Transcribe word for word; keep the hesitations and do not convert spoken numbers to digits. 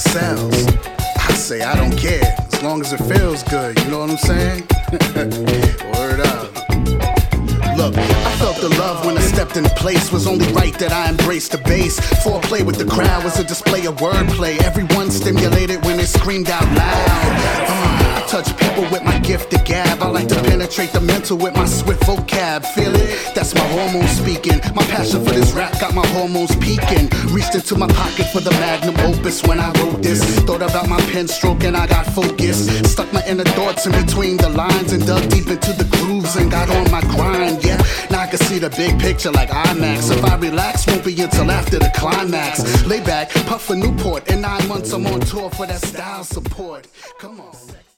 sells. I say I don't care, as long as it feels good, you know what I'm saying? Word up. Look, I felt the love when I stepped in place. Was only right that I embraced the bass. Foreplay with the crowd was a display of wordplay. Everyone stimulated when it screamed out loud. uh, I touch people with my gift to gab. I like to penetrate the mental with my swift vocab. Feel it? That's my hormones speaking. My passion for this rap got my hormones peaking. Reached into my pocket for the magnum opus when I wrote this. Thought about my pen stroke and I got focused. Stuck my inner thoughts in between the lines and dug deep into the grooves and got on my grind. Yeah, now I can see the big picture like IMAX. If I relax, won't be until after the climax. Lay back, puff a Newport. In nine months I'm on tour for that style support. Come on.